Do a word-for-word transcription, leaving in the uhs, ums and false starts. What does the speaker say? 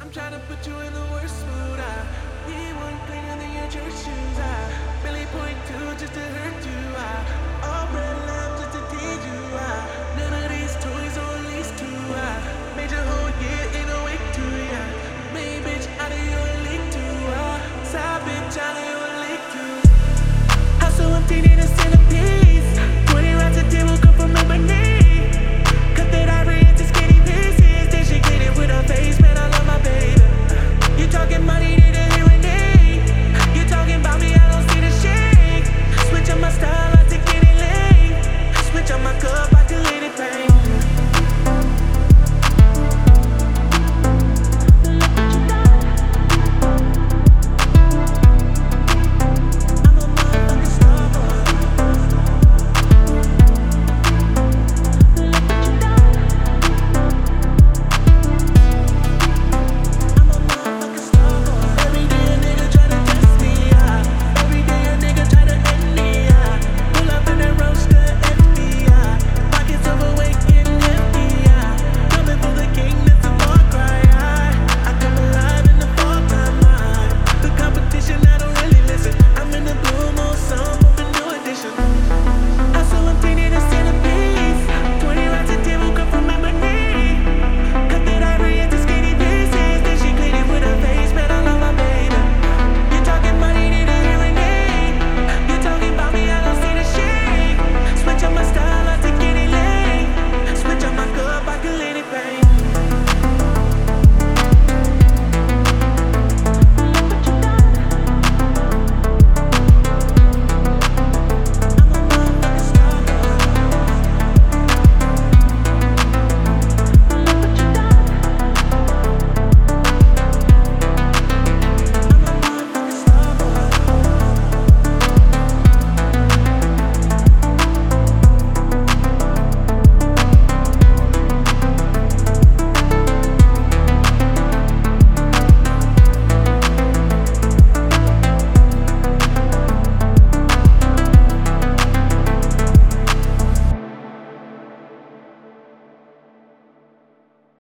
I'm trying to put you in the worst mood. I need one cleaner than your church shoes. I really point two just to hurt you. I all red love just to tease you. I none of